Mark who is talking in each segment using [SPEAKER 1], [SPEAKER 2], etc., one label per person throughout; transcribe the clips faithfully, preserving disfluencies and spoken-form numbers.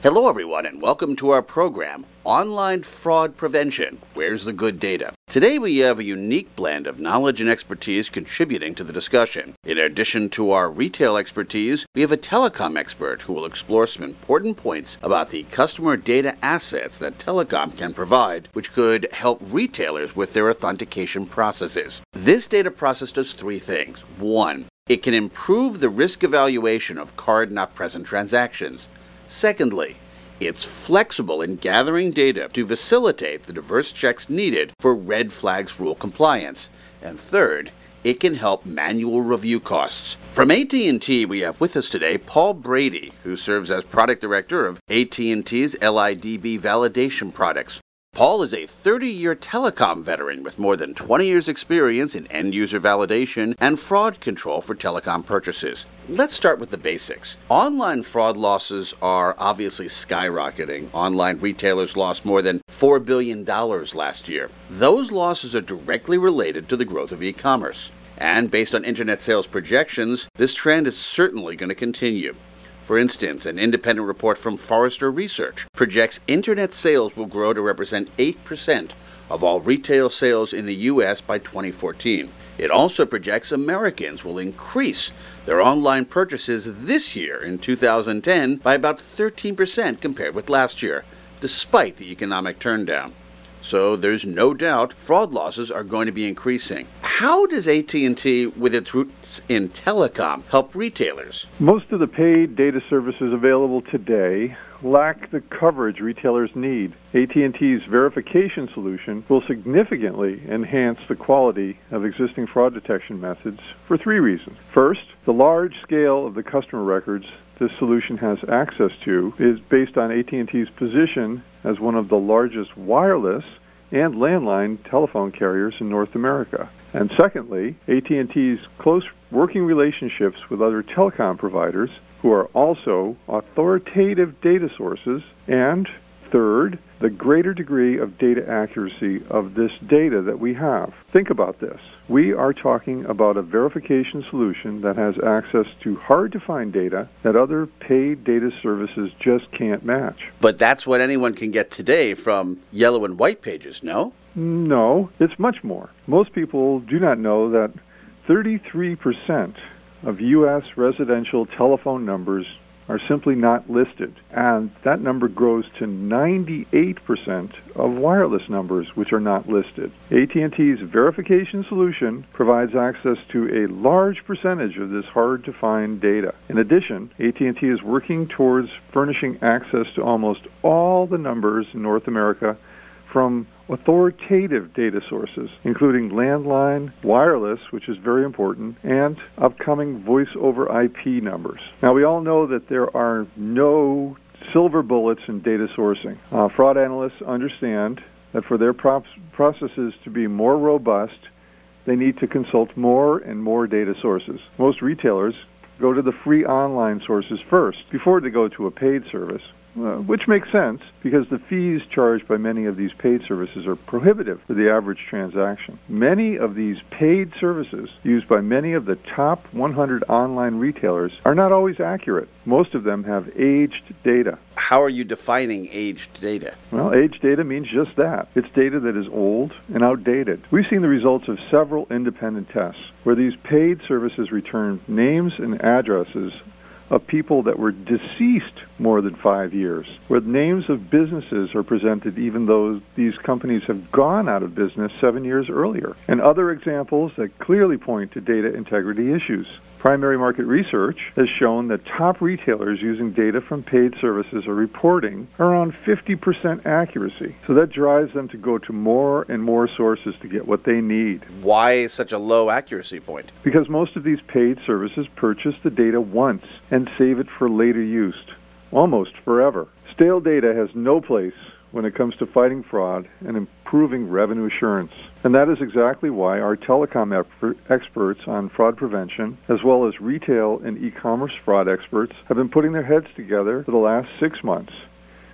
[SPEAKER 1] Hello, everyone, and welcome to our program, Online Fraud Prevention, Where's the Good Data? Today we have a unique blend of knowledge and expertise contributing to the discussion. In addition to our retail expertise, we have a telecom expert who will explore some important points about the customer data assets that telecom can provide, which could help retailers with their authentication processes. This data process does three things. One, it can improve the risk evaluation of card-not-present transactions. Secondly, it's flexible in gathering data to facilitate the diverse checks needed for red flags rule compliance. And third, it can help manual review costs. From A T and T, we have with us today Paul Brady, who serves as product director of A T and T's L I D B validation products. Paul is a thirty-year telecom veteran with more than twenty years' experience in end-user validation and fraud control for telecom purchases. Let's start with the basics. Online fraud losses are obviously skyrocketing. Online retailers lost more than four billion dollars last year. Those losses are directly related to the growth of e-commerce. And based on internet sales projections, this trend is certainly going to continue. For instance, an independent report from Forrester Research projects internet sales will grow to represent eight percent of all retail sales in the U S by twenty fourteen. It also projects Americans will increase their online purchases this year in two thousand ten by about thirteen percent compared with last year, despite the economic turndown. So there's no doubt fraud losses are going to be increasing. How does A T and T, with its roots in telecom, help retailers?
[SPEAKER 2] Most of the paid data services available today lack the coverage retailers need. A T and T's verification solution will significantly enhance the quality of existing fraud detection methods for three reasons. First, the large scale of the customer records this solution has access to is based on A T and T's position as one of the largest wireless and landline telephone carriers in North America. And secondly, A T and T's close working relationships with other telecom providers who are also authoritative data sources. And third, the greater degree of data accuracy of this data that we have. Think about this. We are talking about a verification solution that has access to hard-to-find data that other paid data services just can't match.
[SPEAKER 1] But that's what anyone can get today from Yellow and White pages, no?
[SPEAKER 2] No, it's much more. Most people do not know that thirty-three percent of U S residential telephone numbers are simply not listed, and that number grows to ninety-eight percent of wireless numbers which are not listed. A T and T's verification solution provides access to a large percentage of this hard-to-find data. In addition, A T and T is working towards furnishing access to almost all the numbers in North America from authoritative data sources, including landline, wireless, which is very important, and upcoming voice over I P numbers. Now, we all know that there are no silver bullets in data sourcing. Uh, fraud analysts understand that for their props, processes to be more robust, they need to consult more and more data sources. Most retailers go to the free online sources first before they go to a paid service. Uh, which makes sense because the fees charged by many of these paid services are prohibitive for the average transaction. Many of these paid services used by many of the top one hundred online retailers are not always accurate. Most of them have aged data.
[SPEAKER 1] How are you defining aged data?
[SPEAKER 2] Well, aged data means just that. It's data that is old and outdated. We've seen the results of several independent tests where these paid services return names and addresses of people that were deceased more than five years, where names of businesses are presented even though these companies have gone out of business seven years earlier, and other examples that clearly point to data integrity issues. Primary market research has shown that top retailers using data from paid services are reporting around fifty percent accuracy. So that drives them to go to more and more sources to get what they need.
[SPEAKER 1] Why such a low accuracy point?
[SPEAKER 2] Because most of these paid services purchase the data once and save it for later use, almost forever. Stale data has no place when it comes to fighting fraud and improving revenue assurance. And that is exactly why our telecom ep- experts on fraud prevention, as well as retail and e-commerce fraud experts, have been putting their heads together for the last six months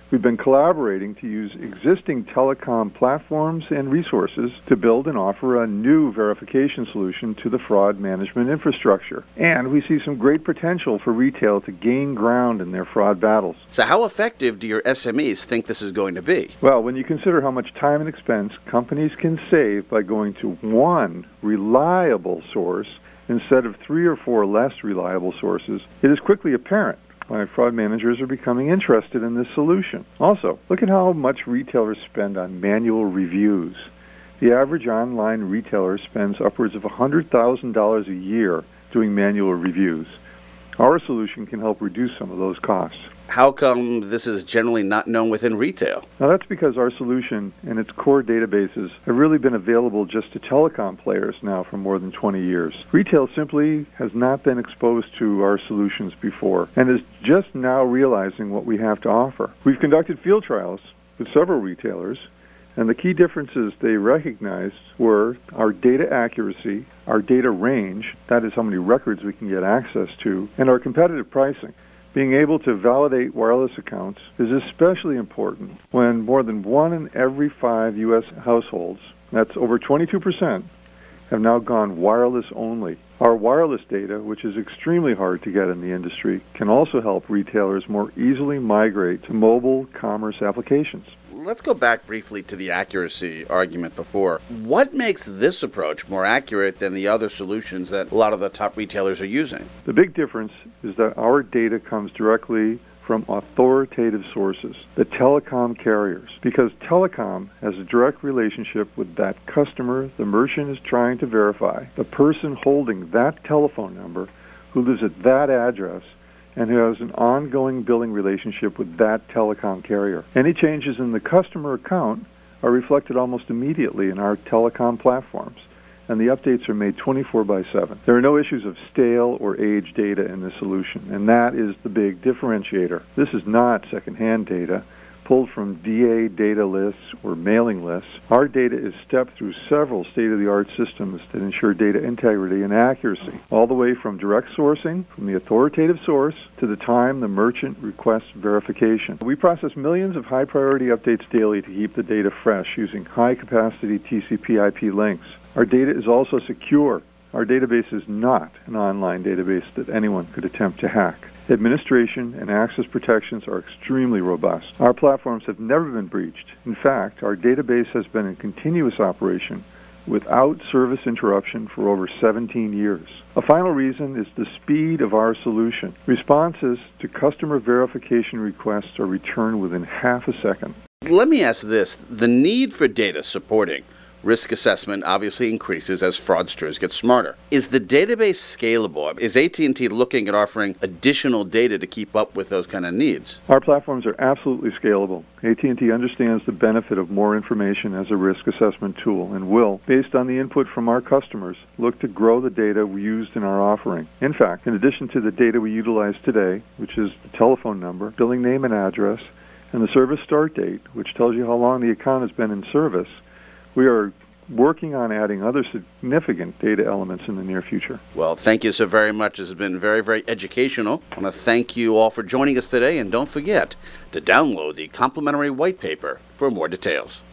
[SPEAKER 2] We've been collaborating to use existing telecom platforms and resources to build and offer a new verification solution to the fraud management infrastructure. And we see some great potential for retail to gain ground in their fraud battles.
[SPEAKER 1] So how effective do your S M Es think this is going to be?
[SPEAKER 2] Well, when you consider how much time and expense companies can save by going to one reliable source instead of three or four less reliable sources, it is quickly apparent why fraud managers are becoming interested in this solution. Also, look at how much retailers spend on manual reviews. The average online retailer spends upwards of one hundred thousand dollars a year doing manual reviews. Our solution can help reduce some of those costs.
[SPEAKER 1] How come this is generally not known within retail?
[SPEAKER 2] Now, that's because our solution and its core databases have really been available just to telecom players now for more than twenty years. Retail simply has not been exposed to our solutions before and is just now realizing what we have to offer. We've conducted field trials with several retailers, and the key differences they recognized were our data accuracy, our data range, that is how many records we can get access to, and our competitive pricing. Being able to validate wireless accounts is especially important when more than one in every five U S households, that's over twenty-two percent, have now gone wireless only. Our wireless data, which is extremely hard to get in the industry, can also help retailers more easily migrate to mobile commerce applications.
[SPEAKER 1] Let's go back briefly to the accuracy argument before. What makes this approach more accurate than the other solutions that a lot of the top retailers are using?
[SPEAKER 2] The big difference is that our data comes directly from authoritative sources, the telecom carriers, because telecom has a direct relationship with that customer the merchant is trying to verify, the person holding that telephone number who lives at that address and who has an ongoing billing relationship with that telecom carrier. Any changes in the customer account are reflected almost immediately in our telecom platforms, and the updates are made twenty-four by seven. There are no issues of stale or age data in this solution, and that is the big differentiator. This is not secondhand data pulled from D A data lists or mailing lists. Our data is stepped through several state-of-the-art systems that ensure data integrity and accuracy, all the way from direct sourcing, from the authoritative source, to the time the merchant requests verification. We process millions of high-priority updates daily to keep the data fresh using high-capacity T C P I P links. Our data is also secure. Our database is not an online database that anyone could attempt to hack. Administration and access protections are extremely robust. Our platforms have never been breached. In fact, our database has been in continuous operation without service interruption for over seventeen years. A final reason is the speed of our solution. Responses to customer verification requests are returned within half a second.
[SPEAKER 1] Let me ask this. The need for data supporting risk assessment obviously increases as fraudsters get smarter. Is the database scalable? Is A T and T looking at offering additional data to keep up with those kind of needs?
[SPEAKER 2] Our platforms are absolutely scalable. A T and T understands the benefit of more information as a risk assessment tool and will, based on the input from our customers, look to grow the data we used in our offering. In fact, in addition to the data we utilize today, which is the telephone number, billing name and address, and the service start date, which tells you how long the account has been in service, we are working on adding other significant data elements in the near future.
[SPEAKER 1] Well, thank you so very much. This has been very, very educational. I want to thank you all for joining us today, and don't forget to download the complimentary white paper for more details.